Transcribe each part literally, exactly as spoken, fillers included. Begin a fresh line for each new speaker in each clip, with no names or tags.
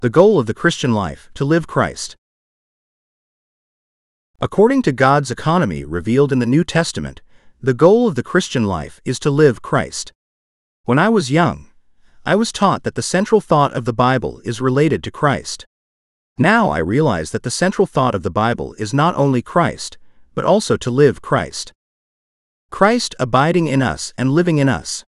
The goal of the Christian life, to live Christ. According to God's economy revealed in the New Testament, the goal of the Christian life is to live Christ. When I was young, I was taught that the central thought of the Bible is related to Christ. Now I realize that the central thought of the Bible is not only Christ, but also to live Christ. Christ abiding in us and living in us.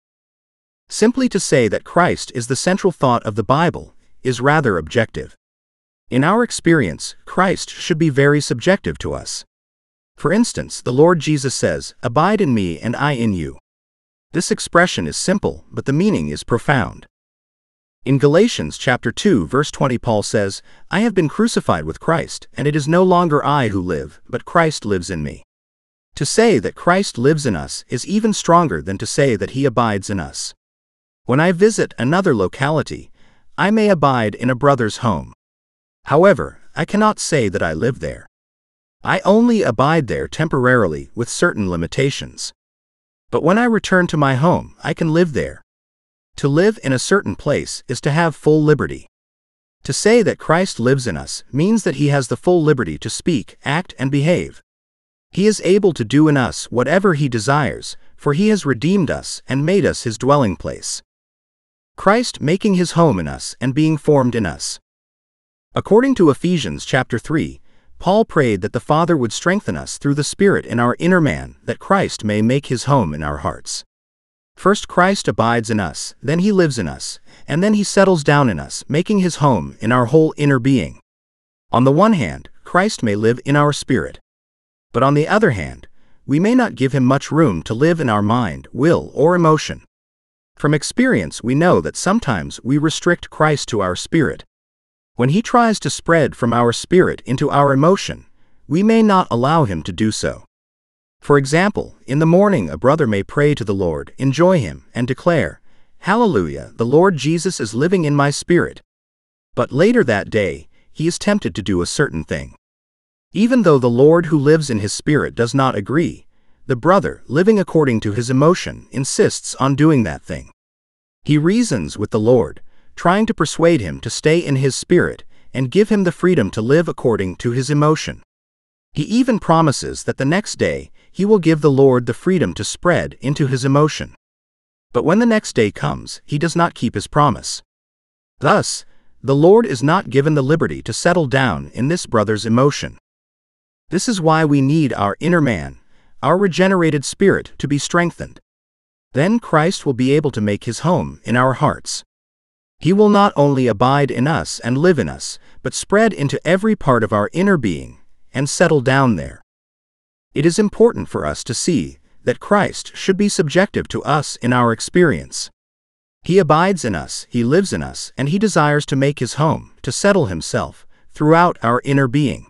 Simply to say that Christ is the central thought of the Bible is rather objective. In our experience, Christ should be very subjective to us. For instance, the Lord Jesus says, "Abide in me and I in you." This expression is simple, but the meaning is profound. In Galatians chapter two verse twenty, Paul says, "I have been crucified with Christ, and it is no longer I who live, but Christ lives in me." To say that Christ lives in us is even stronger than to say that he abides in us. When I visit another locality, I may abide in a brother's home. However, I cannot say that I live there. I only abide there temporarily with certain limitations. But when I return to my home, I can live there. To live in a certain place is to have full liberty. To say that Christ lives in us means that he has the full liberty to speak, act, and behave. He is able to do in us whatever he desires, for he has redeemed us and made us his dwelling place. Christ making his home in us and being formed in us. According to Ephesians chapter three, Paul prayed that the Father would strengthen us through the Spirit in our inner man, that Christ may make his home in our hearts. First Christ abides in us, then he lives in us, and then he settles down in us, making his home in our whole inner being. On the one hand, Christ may live in our spirit. But on the other hand, we may not give him much room to live in our mind, will, or emotion. From experience we know that sometimes we restrict Christ to our spirit. When he tries to spread from our spirit into our emotion, we may not allow him to do so. For example, in the morning a brother may pray to the Lord, enjoy him, and declare, "Hallelujah, the Lord Jesus is living in my spirit." But later that day, he is tempted to do a certain thing. Even though the Lord who lives in his spirit does not agree, the brother, living according to his emotion, insists on doing that thing. He reasons with the Lord, trying to persuade him to stay in his spirit and give him the freedom to live according to his emotion. He even promises that the next day he will give the Lord the freedom to spread into his emotion. But when the next day comes, he does not keep his promise. Thus, the Lord is not given the liberty to settle down in this brother's emotion. This is why we need our inner man, our regenerated spirit, to be strengthened. Then Christ will be able to make his home in our hearts. He will not only abide in us and live in us, but spread into every part of our inner being and settle down there. It is important for us to see that Christ should be subjective to us in our experience. He abides in us, he lives in us, and he desires to make his home, to settle himself, throughout our inner being.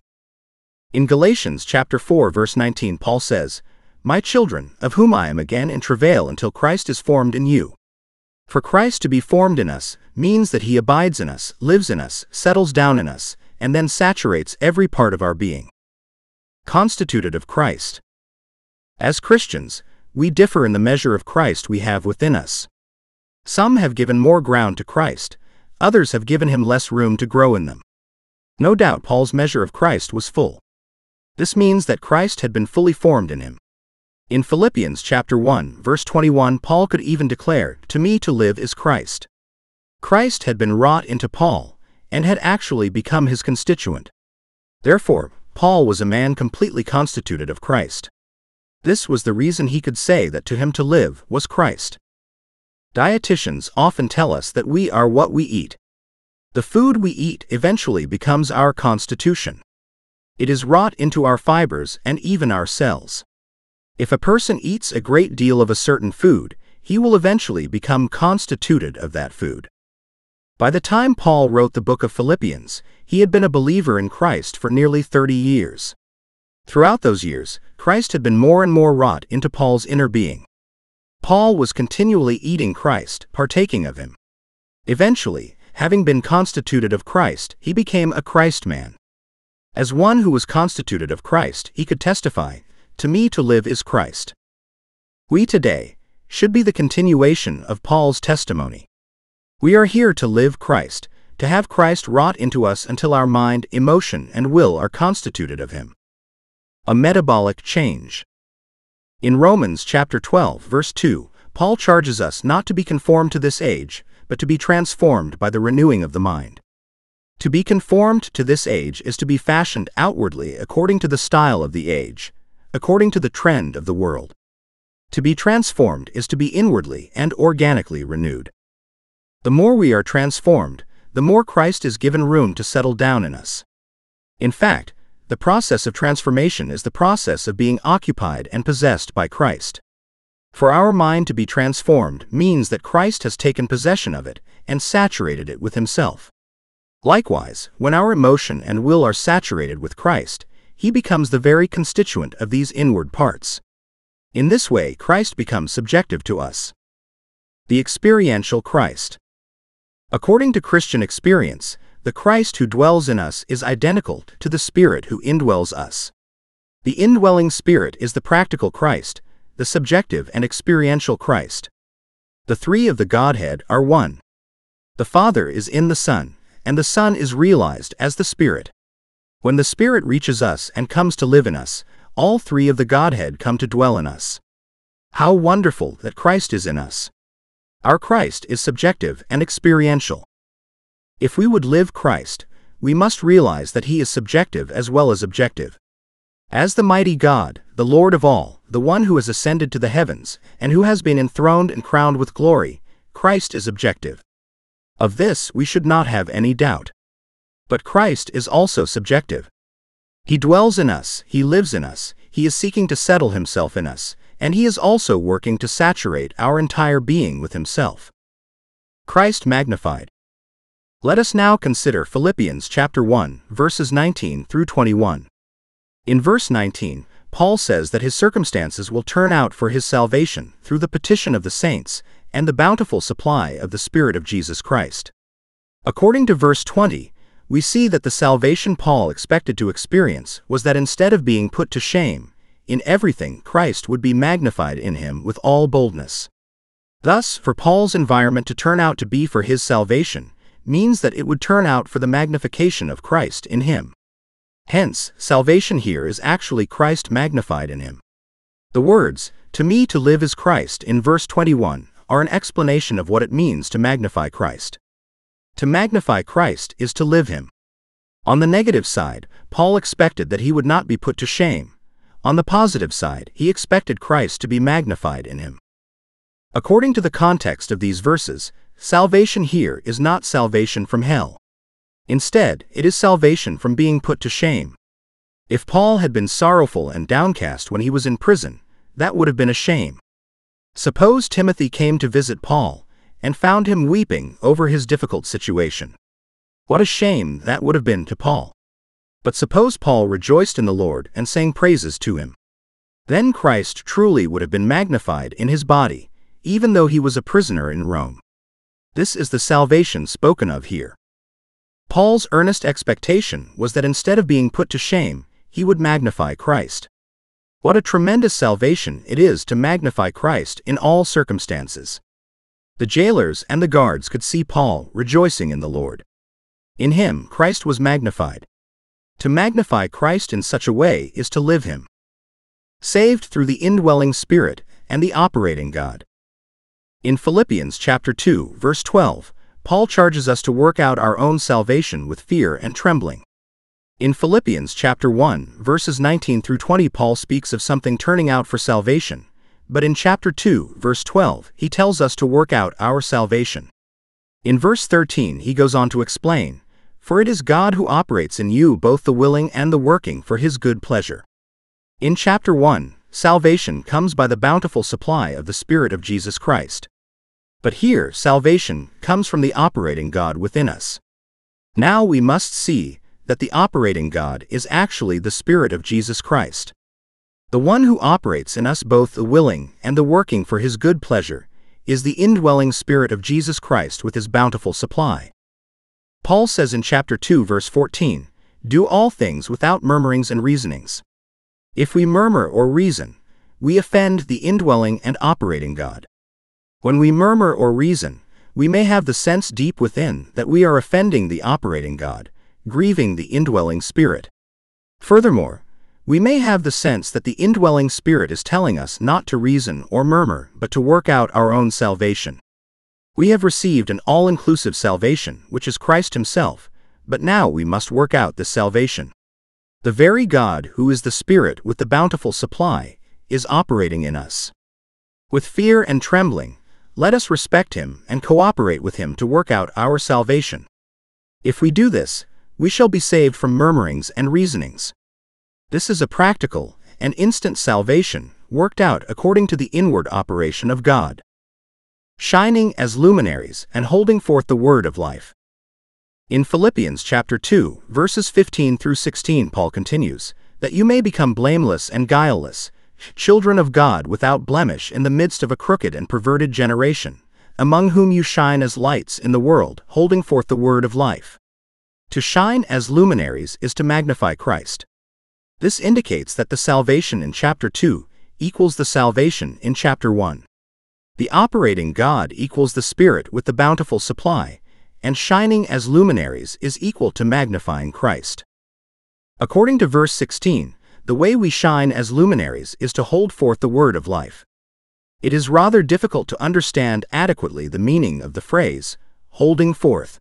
In Galatians chapter four verse nineteen, Paul says, "My children, of whom I am again in travail until Christ is formed in you." For Christ to be formed in us means that he abides in us, lives in us, settles down in us, and then saturates every part of our being. Constituted of Christ. As Christians, we differ in the measure of Christ we have within us. Some have given more ground to Christ, others have given him less room to grow in them. No doubt Paul's measure of Christ was full. This means that Christ had been fully formed in him. In Philippians chapter one verse twenty-one, Paul could even declare, "To me to live is Christ." Christ had been wrought into Paul, and had actually become his constituent. Therefore, Paul was a man completely constituted of Christ. This was the reason he could say that to him to live was Christ. Dietitians often tell us that we are what we eat. The food we eat eventually becomes our constitution. It is wrought into our fibers and even our cells. If a person eats a great deal of a certain food, he will eventually become constituted of that food. By the time Paul wrote the book of Philippians, he had been a believer in Christ for nearly thirty years. Throughout those years, Christ had been more and more wrought into Paul's inner being. Paul was continually eating Christ, partaking of him. Eventually, having been constituted of Christ, he became a Christ man. As one who was constituted of Christ, he could testify, "To me to live is Christ." We today should be the continuation of Paul's testimony. We are here to live Christ, to have Christ wrought into us until our mind, emotion, and will are constituted of Him. A metabolic change. In Romans chapter twelve, verse two, Paul charges us not to be conformed to this age, but to be transformed by the renewing of the mind. To be conformed to this age is to be fashioned outwardly according to the style of the age, according to the trend of the world. To be transformed is to be inwardly and organically renewed. The more we are transformed, the more Christ is given room to settle down in us. In fact, the process of transformation is the process of being occupied and possessed by Christ. For our mind to be transformed means that Christ has taken possession of it and saturated it with Himself. Likewise, when our emotion and will are saturated with Christ, He becomes the very constituent of these inward parts. In this way, Christ becomes subjective to us. The experiential Christ. According to Christian experience, the Christ who dwells in us is identical to the Spirit who indwells us. The indwelling Spirit is the practical Christ, the subjective and experiential Christ. The three of the Godhead are one. The Father is in the Son, and the Son is realized as the Spirit. When the Spirit reaches us and comes to live in us, all three of the Godhead come to dwell in us. How wonderful that Christ is in us! Our Christ is subjective and experiential. If we would live Christ, we must realize that He is subjective as well as objective. As the mighty God, the Lord of all, the one who has ascended to the heavens, and who has been enthroned and crowned with glory, Christ is objective. Of this we should not have any doubt. But Christ is also subjective. He dwells in us, He lives in us, He is seeking to settle Himself in us, and He is also working to saturate our entire being with Himself. Christ magnified. Let us now consider Philippians chapter one, verses nineteen through twenty-one. In verse nineteen, Paul says that his circumstances will turn out for his salvation through the petition of the saints and the bountiful supply of the Spirit of Jesus Christ. According to verse twenty, we see that the salvation Paul expected to experience was that instead of being put to shame, in everything Christ would be magnified in him with all boldness. Thus, for Paul's environment to turn out to be for his salvation means that it would turn out for the magnification of Christ in him. Hence, salvation here is actually Christ magnified in him. The words, "To me to live is Christ," in verse twenty-one, are an explanation of what it means to magnify Christ. To magnify Christ is to live Him. On the negative side, Paul expected that he would not be put to shame. On the positive side, he expected Christ to be magnified in him. According to the context of these verses, salvation here is not salvation from hell. Instead, it is salvation from being put to shame. If Paul had been sorrowful and downcast when he was in prison, that would have been a shame. Suppose Timothy came to visit Paul and found him weeping over his difficult situation. What a shame that would have been to Paul. But suppose Paul rejoiced in the Lord and sang praises to Him. Then Christ truly would have been magnified in his body, even though he was a prisoner in Rome. This is the salvation spoken of here. Paul's earnest expectation was that instead of being put to shame, he would magnify Christ. What a tremendous salvation it is to magnify Christ in all circumstances. The jailers and the guards could see Paul rejoicing in the Lord. In him, Christ was magnified. To magnify Christ in such a way is to live Him. Saved through the indwelling Spirit and the operating God. In Philippians chapter two, verse twelve, Paul charges us to work out our own salvation with fear and trembling. In Philippians chapter one, verses nineteen through twenty, Paul speaks of something turning out for salvation, but in chapter two, verse twelve, he tells us to work out our salvation. In verse thirteen, he goes on to explain, "For it is God who operates in you both the willing and the working for His good pleasure." In chapter one, salvation comes by the bountiful supply of the Spirit of Jesus Christ. But here, salvation comes from the operating God within us. Now we must see that the operating God is actually the Spirit of Jesus Christ. The one who operates in us both the willing and the working for His good pleasure is the indwelling Spirit of Jesus Christ with His bountiful supply. Paul says in chapter two, verse fourteen, "Do all things without murmurings and reasonings." If we murmur or reason, we offend the indwelling and operating God. When we murmur or reason, we may have the sense deep within that we are offending the operating God, grieving the indwelling Spirit. Furthermore, we may have the sense that the indwelling Spirit is telling us not to reason or murmur, but to work out our own salvation. We have received an all-inclusive salvation, which is Christ Himself, but now we must work out this salvation. The very God who is the Spirit with the bountiful supply is operating in us. With fear and trembling, let us respect Him and cooperate with Him to work out our salvation. If we do this, we shall be saved from murmurings and reasonings. This is a practical and instant salvation worked out according to the inward operation of God. Shining as luminaries and holding forth the word of life. In Philippians chapter two, verses fifteen through sixteen, Paul continues, that you may become blameless and guileless, children of God without blemish in the midst of a crooked and perverted generation, among whom you shine as lights in the world, holding forth the word of life. To shine as luminaries is to magnify Christ. This indicates that the salvation in chapter two equals the salvation in chapter one. The operating God equals the Spirit with the bountiful supply, and shining as luminaries is equal to magnifying Christ. According to verse sixteen, the way we shine as luminaries is to hold forth the word of life. It is rather difficult to understand adequately the meaning of the phrase, holding forth.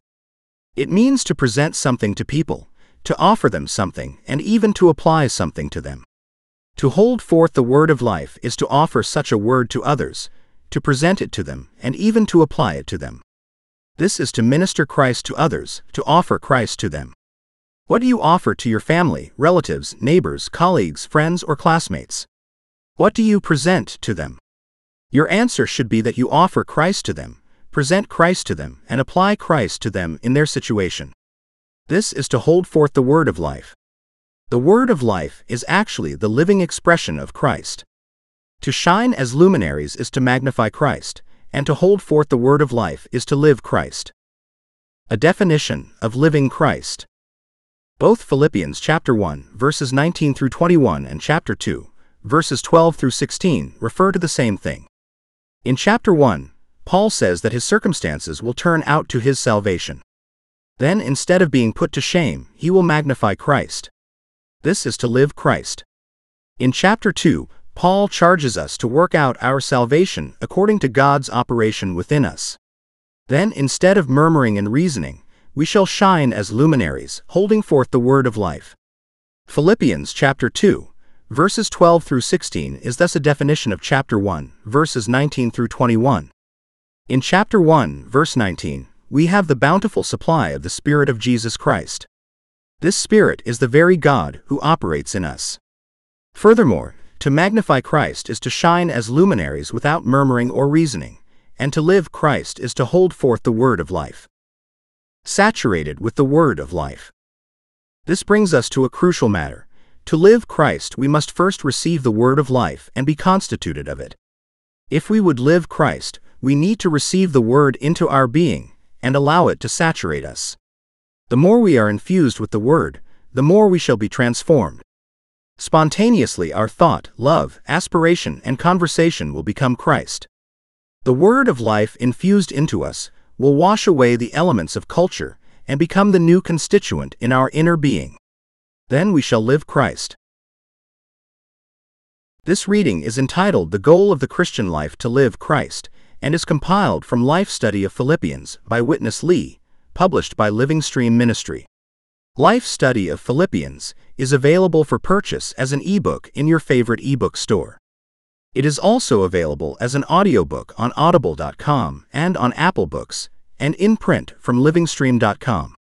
It means to present something to people, to offer them something, and even to apply something to them. To hold forth the word of life is to offer such a word to others, to present it to them, and even to apply it to them. This is to minister Christ to others, to offer Christ to them. What do you offer to your family, relatives, neighbors, colleagues, friends, or classmates? What do you present to them? Your answer should be that you offer Christ to them, present Christ to them, and apply Christ to them in their situation. This is to hold forth the word of life. The word of life is actually the living expression of Christ. To shine as luminaries is to magnify Christ, and to hold forth the word of life is to live Christ. A definition of living Christ. Both Philippians chapter one, verses nineteen through twenty-one, and chapter two, verses twelve through sixteen refer to the same thing. In chapter one, Paul says that his circumstances will turn out to his salvation. Then, instead of being put to shame, he will magnify Christ. This is to live Christ. In chapter two, Paul charges us to work out our salvation according to God's operation within us. Then, instead of murmuring and reasoning, we shall shine as luminaries, holding forth the word of life. Philippians chapter two, verses twelve through sixteen is thus a definition of chapter one, verses nineteen through twenty-one. In chapter one, verse nineteen, we have the bountiful supply of the Spirit of Jesus Christ. This Spirit is the very God who operates in us. Furthermore, to magnify Christ is to shine as luminaries without murmuring or reasoning, and to live Christ is to hold forth the word of life. Saturated with the word of life. This brings us to a crucial matter. To live Christ, we must first receive the word of life and be constituted of it. If we would live Christ, we need to receive the word into our being and allow it to saturate us. The more we are infused with the word, the more we shall be transformed. Spontaneously our thought, love, aspiration, and conversation will become Christ. The word of life infused into us will wash away the elements of culture and become the new constituent in our inner being. Then we shall live Christ. This reading is entitled The Goal of the Christian Life to Live Christ, and is compiled from Life Study of Philippians by Witness Lee, published by Living Stream Ministry. Life Study of Philippians is available for purchase as an ebook in your favorite ebook store. It is also available as an audiobook on audible dot com and on Apple Books, and in print from living stream dot com.